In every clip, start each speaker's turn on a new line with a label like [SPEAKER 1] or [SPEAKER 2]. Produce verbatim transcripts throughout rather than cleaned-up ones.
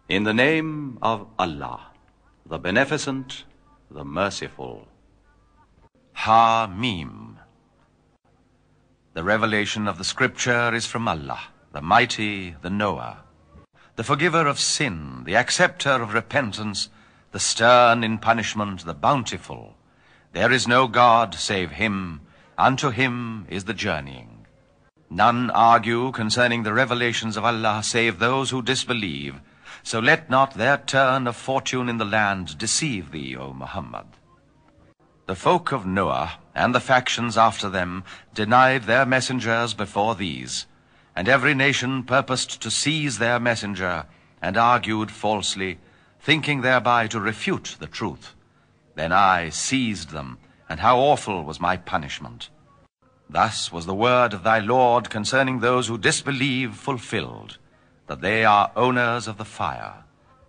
[SPEAKER 1] In the name of Allah, the Beneficent, the Merciful.
[SPEAKER 2] Ha-Mim. The revelation of the Scripture is from Allah, the Mighty, the Knower, the Forgiver of sin, the Acceptor of repentance, the stern in punishment, the Bountiful. There is no God save Him, unto Him is the journeying. None argue concerning the revelations of Allah save those who disbelieve, so let not their turn of fortune in the land deceive thee, O Muhammad. The folk of Noah and the factions after them denied their messengers before these, and every nation purposed to seize their messenger, and argued falsely, thinking thereby to refute the truth. Then I seized them, and how awful was my punishment. Thus was the word of thy Lord concerning those who disbelieve fulfilled, that they are owners of the fire.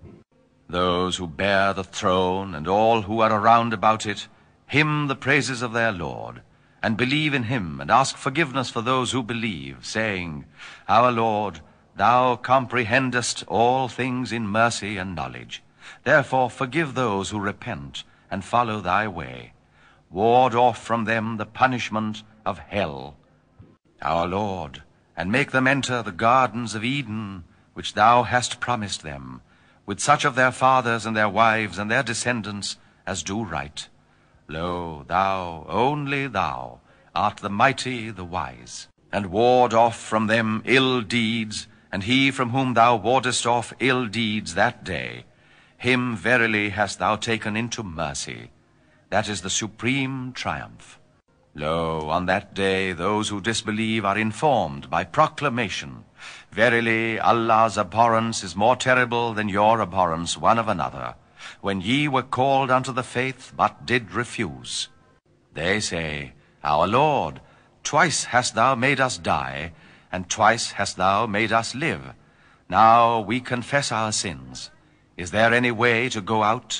[SPEAKER 2] Those who bear the throne and all who are around about it, hymn the praises of their Lord, and believe in him, and ask forgiveness for those who believe, saying, Our Lord, thou comprehendest all things in mercy and knowledge. Therefore forgive those who repent and follow thy way. Ward off from them the punishment of hell, our Lord, and make them enter the gardens of Eden, which thou hast promised them, with such of their fathers and their wives and their descendants as do right. Lo, thou, only thou, art the mighty, the wise. And ward off from them ill deeds, and he from whom thou wardest off ill deeds that day, him verily hast thou taken into mercy. That is the supreme triumph. Lo, on that day those who disbelieve are informed by proclamation. Verily Allah's abhorrence is more terrible than your abhorrence one of another, when ye were called unto the faith, but did refuse. They say, Our Lord, twice hast thou made us die, and twice hast thou made us live. Now we confess our sins. Is there any way to go out?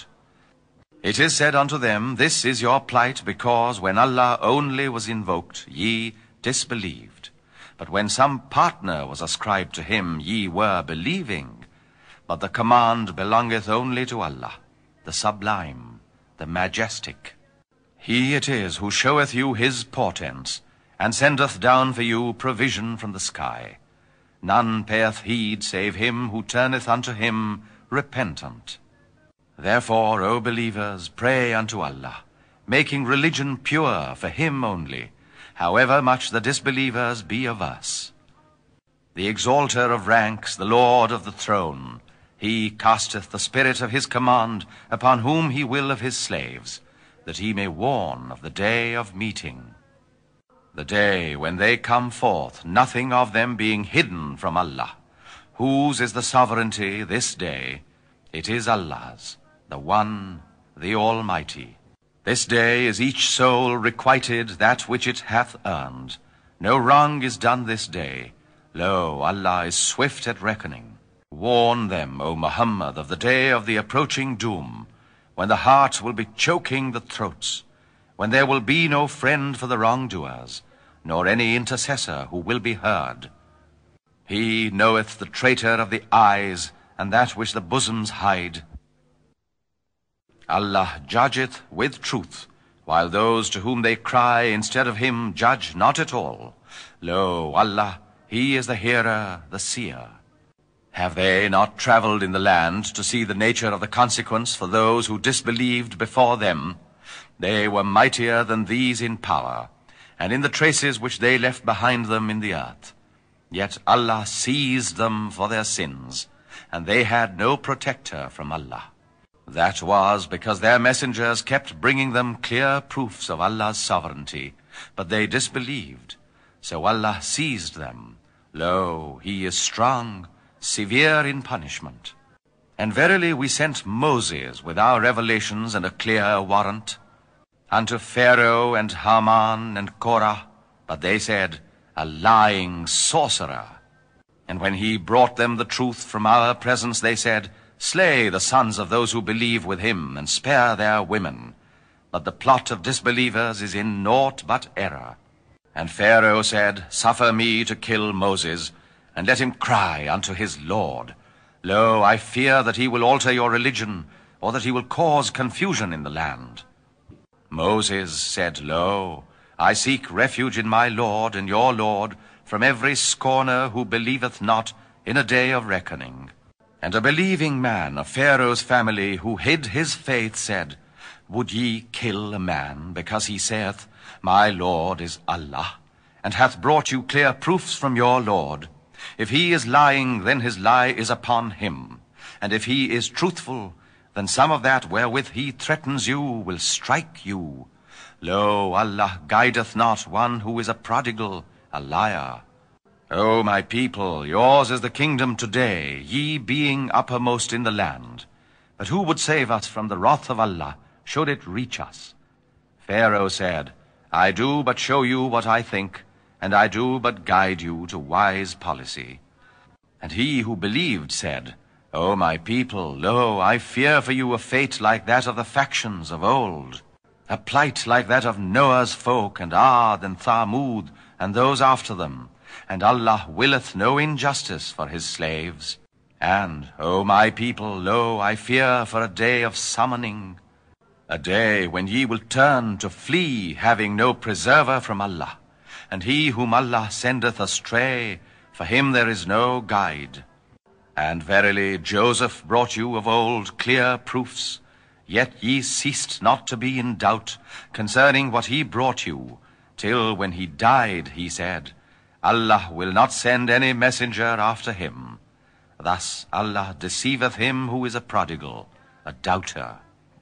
[SPEAKER 2] It is said unto them, This is your plight, because when Allah only was invoked, ye disbelieved. But when some partner was ascribed to him, ye were believing. But the command belongeth only to Allah, the Sublime, the Majestic. He it is who showeth you his portents, and sendeth down for you provision from the sky. None payeth heed save him who turneth unto him repentant. Therefore, O believers, pray unto Allah, making religion pure for him only, however much the disbelievers be averse. The exalter of ranks, the Lord of the throne, he casteth the spirit of his command upon whom he will of his slaves, that he may warn of the day of meeting. The day when they come forth, nothing of them being hidden from Allah. Whose is the sovereignty this day? It is Allah's, the One, the Almighty. This day is each soul requited that which it hath earned. No wrong is done this day. Lo, Allah is swift at reckoning. Warn them, O Muhammad, of the day of the approaching doom, when the heart will be choking the throats, when there will be no friend for the wrongdoers, nor any intercessor who will be heard. He knoweth the traitor of the eyes, and that which the bosoms hide. Allah judgeth with truth, while those to whom they cry instead of him judge not at all. Lo, Allah, he is the hearer, the seer. Have they not travelled in the land to see the nature of the consequence for those who disbelieved before them? They were mightier than these in power, and in the traces which they left behind them in the earth. Yet Allah seized them for their sins, and they had no protector from Allah. That was because their messengers kept bringing them clear proofs of Allah's sovereignty, but they disbelieved. So Allah seized them. Lo, he is strong, severe in punishment. And verily we sent Moses with our revelations and a clear warrant unto Pharaoh and Haman and Korah, but they said, A lying sorcerer. And when he brought them the truth from our presence, they said, Slay the sons of those who believe with him, and spare their women. But the plot of disbelievers is in naught but error. And Pharaoh said, Suffer me to kill Moses, and let him cry unto his Lord. Lo, I fear that he will alter your religion, or that he will cause confusion in the land. Moses said, Lo, I seek refuge in my Lord and your Lord from every scorner who believeth not in a day of reckoning. And a believing man of Pharaoh's family who hid his faith said, Would ye kill a man because he saith, My Lord is Allah, and hath brought you clear proofs from your Lord? If he is lying, then his lie is upon him. And if he is truthful, then some of that wherewith he threatens you will strike you. Lo, Allah guideth not one who is a prodigal, a liar. O my people, yours is the kingdom today, ye being uppermost in the land. But who would save us from the wrath of Allah, should it reach us? Pharaoh said, I do but show you what I think, and I do but guide you to wise policy. And he who believed said, O my people, lo, I fear for you a fate like that of the factions of old, a plight like that of Noah's folk, and Ad, and Thamud, and those after them. And Allah willeth no injustice for his slaves. And, O my people, lo, I fear for a day of summoning, a day when ye will turn to flee, having no preserver from Allah. And he whom Allah sendeth astray, for him there is no guide. And verily Joseph brought you of old clear proofs, yet ye ceased not to be in doubt concerning what he brought you, till when he died he said, Allah will not send any messenger after him. Thus Allah deceiveth him who is a prodigal, a doubter.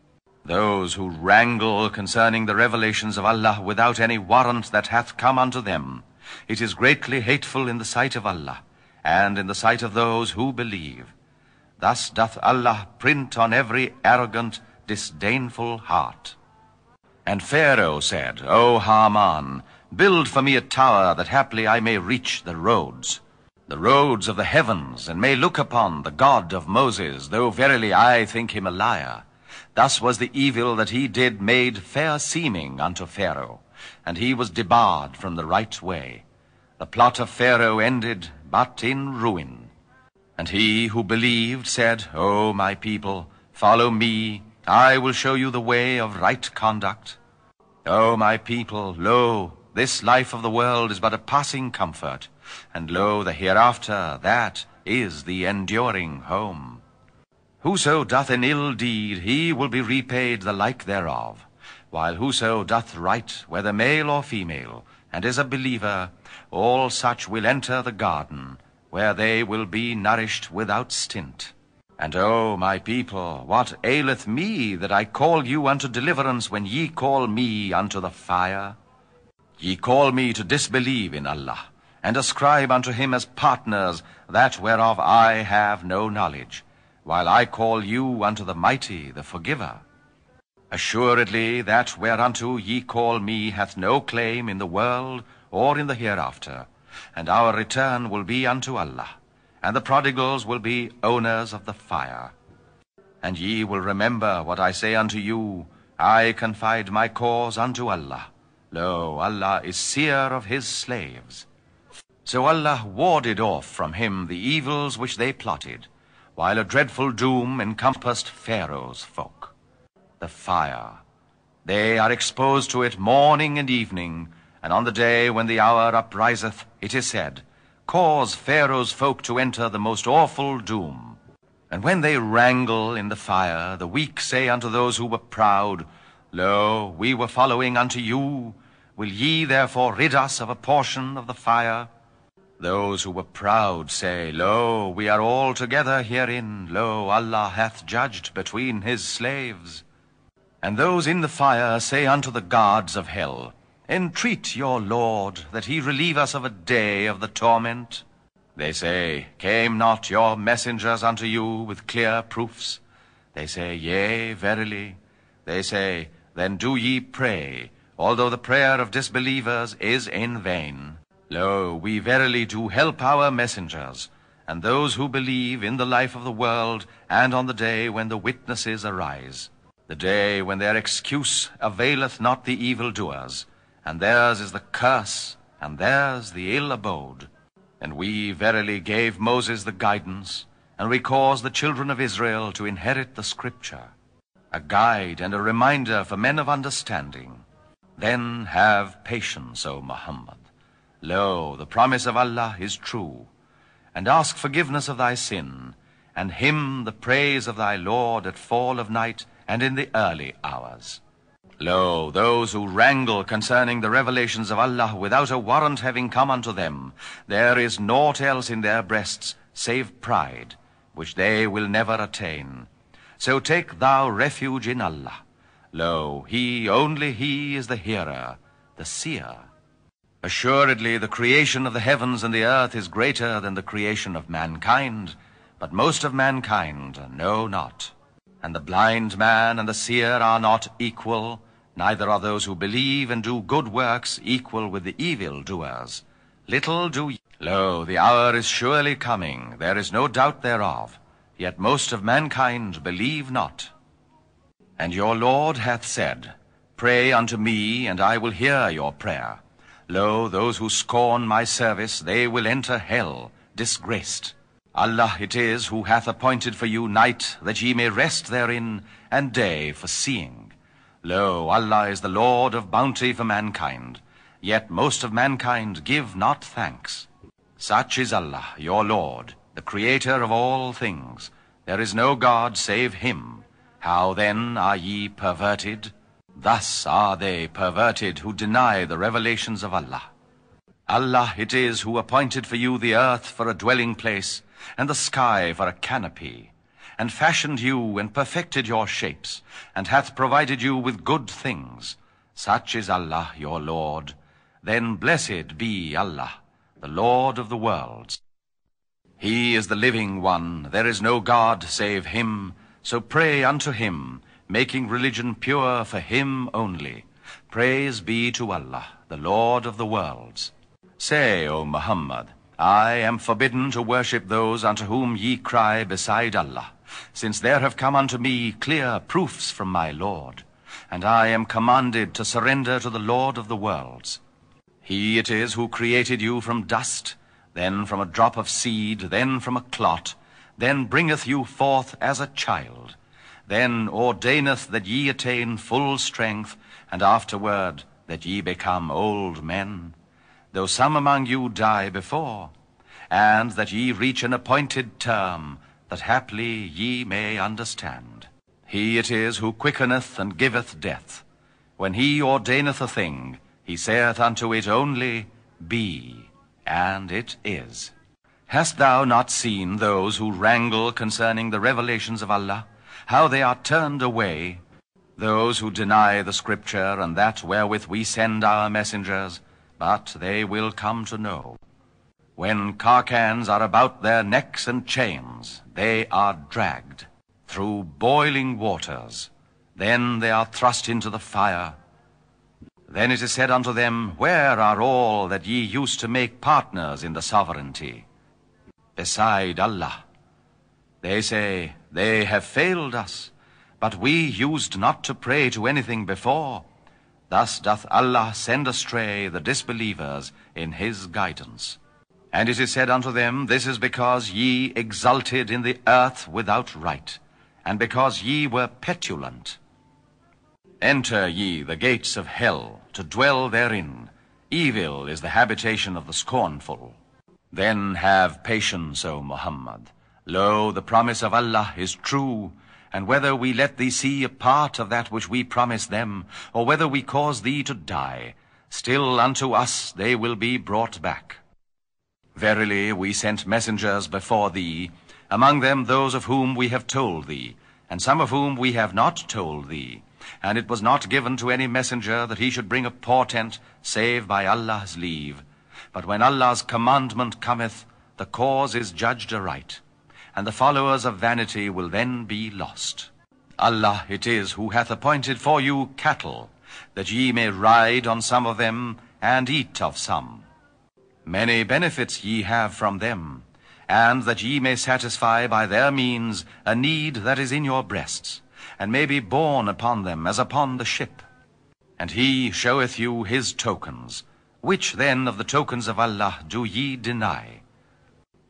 [SPEAKER 2] Those who wrangle concerning the revelations of Allah without any warrant that hath come unto them, it is greatly hateful in the sight of Allah, and in the sight of those who believe. Thus doth Allah print on every arrogant, disdainful heart. And Pharaoh said, O Haman, build for me a tower, that haply I may reach the roads, the roads of the heavens, and may look upon the God of Moses, though verily I think him a liar. Thus was the evil that he did made fair seeming unto Pharaoh, and he was debarred from the right way. The plot of Pharaoh ended but in ruin. And he who believed said, O my people, follow me, I will show you the way of right conduct. O my people, lo, this life of the world is but a passing comfort, and lo, the hereafter, that is the enduring home. Whoso doth an ill deed, he will be repaid the like thereof, while whoso doth right, whether male or female, and is a believer, all such will enter the garden, where they will be nourished without stint. And O my people, what aileth me that I call you unto deliverance when ye call me unto the fire? Ye call me to disbelieve in Allah, and ascribe unto him as partners that whereof I have no knowledge, while I call you unto the mighty, the forgiver. Assuredly that whereunto ye call me hath no claim in the world or in the hereafter, and our return will be unto Allah, and the prodigals will be owners of the fire. And ye will remember what I say unto you, I confide my cause unto Allah. Lo, Allah is seer of his slaves. So Allah warded off from him the evils which they plotted, while a dreadful doom encompassed Pharaoh's folk. The fire. They are exposed to it morning and evening, and on the day when the hour upriseth, it is said, Cause Pharaoh's folk to enter the most awful doom. And when they wrangle in the fire, the weak say unto those who were proud, Lo, we were following unto you. Will ye therefore rid us of a portion of the fire? Those who were proud say, Lo, we are all together herein. Lo, Allah hath judged between his slaves. And those in the fire say unto the guards of hell, Entreat your Lord that he relieve us of a day of the torment. They say, Came not your messengers unto you with clear proofs? They say, Yea, verily. They say, Then do ye pray, although the prayer of disbelievers is in vain. Lo, we verily do help our messengers, and those who believe in the life of the world, and on the day when the witnesses arise, the day when their excuse availeth not the evildoers, and theirs is the curse, and theirs the ill abode. And we verily gave Moses the guidance, and we cause the children of Israel to inherit the scripture, a guide and a reminder for men of understanding. Then have patience, O Muhammad. Lo, the promise of Allah is true, and ask forgiveness of thy sin, and hymn the praise of thy Lord at fall of night and in the early hours. Lo, those who wrangle concerning the revelations of Allah without a warrant having come unto them, there is naught else in their breasts save pride, which they will never attain. So take thou refuge in Allah. Lo, He, only He is the hearer, the seer. Assuredly the creation of the heavens and the earth is greater than the creation of mankind, but most of mankind know not. And the blind man and the seer are not equal, neither are those who believe and do good works equal with the evil doers. Little do ye. Lo, the hour is surely coming, there is no doubt thereof, yet most of mankind believe not. And your Lord hath said, Pray unto me, and I will hear your prayer. Lo, those who scorn my service, they will enter hell, disgraced. Allah it is who hath appointed for you night, that ye may rest therein, and day for seeing. Lo, Allah is the Lord of bounty for mankind, yet most of mankind give not thanks. Such is Allah, your Lord, the Creator of all things. There is no God save Him. How then are ye perverted? Thus are they perverted who deny the revelations of Allah. Allah it is who appointed for you the earth for a dwelling place, and the sky for a canopy, and fashioned you and perfected your shapes, and hath provided you with good things. Such is Allah your Lord. Then blessed be Allah, the Lord of the worlds. He is the living one, there is no God save Him, so pray unto Him, making religion pure for Him only. Praise be to Allah, the Lord of the worlds. Say, O Muhammad, I am forbidden to worship those unto whom ye cry beside Allah, since there have come unto me clear proofs from my Lord, and I am commanded to surrender to the Lord of the worlds. He it is who created you from dust, then from a drop of seed, then from a clot, then bringeth you forth as a child, then ordaineth that ye attain full strength, and afterward that ye become old men, though some among you die before, and that ye reach an appointed term, that haply ye may understand. He it is who quickeneth and giveth death. When he ordaineth a thing, he saith unto it only, Be, and it is. Hast thou not seen those who wrangle concerning the revelations of Allah, how they are turned away, those who deny the scripture and that wherewith we send our messengers? But they will come to know. When carcans are about their necks and chains, they are dragged through boiling waters. Then they are thrust into the fire. Then it is said unto them, Where are all that ye used to make partners in the sovereignty beside Allah? They say, They have failed us, but we used not to pray to anything before. Thus doth Allah send astray the disbelievers in His guidance. And it is said unto them, This is because ye exulted in the earth without right, and because ye were petulant. Enter ye the gates of hell, to dwell therein. Evil is the habitation of the scornful. Then have patience, O Muhammad. Lo, the promise of Allah is true, and whether we let thee see a part of that which we promise them, or whether we cause thee to die, still unto us they will be brought back. Verily, we sent messengers before thee, among them those of whom we have told thee, and some of whom we have not told thee. And it was not given to any messenger that he should bring a portent, save by Allah's leave. But when Allah's commandment cometh, the cause is judged aright, and the followers of vanity will then be lost. Allah it is who hath appointed for you cattle, that ye may ride on some of them, and eat of some. Many benefits ye have from them, and that ye may satisfy by their means a need that is in your breasts, and may be borne upon them as upon the ship. And he showeth you his tokens. Which then of the tokens of Allah do ye deny?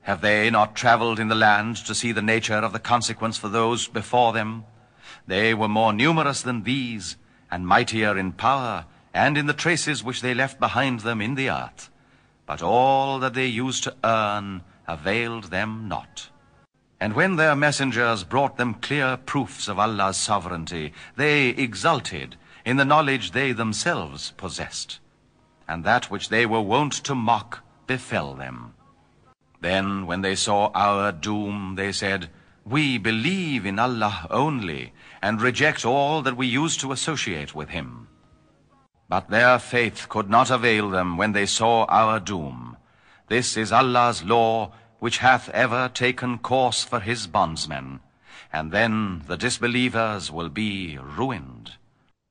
[SPEAKER 2] Have they not traveled in the land to see the nature of the consequence for those before them? They were more numerous than these, and mightier in power, and in the traces which they left behind them in the earth. But all that they used to earn availed them not. And when their messengers brought them clear proofs of Allah's sovereignty, they exulted in the knowledge they themselves possessed. And that which they were wont to mock befell them. Then, when they saw our doom, they said, "We believe in Allah only, and reject all that we used to associate with him." But their faith could not avail them when they saw our doom. This is Allah's law, which hath ever taken course for his bondsmen, and then the disbelievers will be ruined.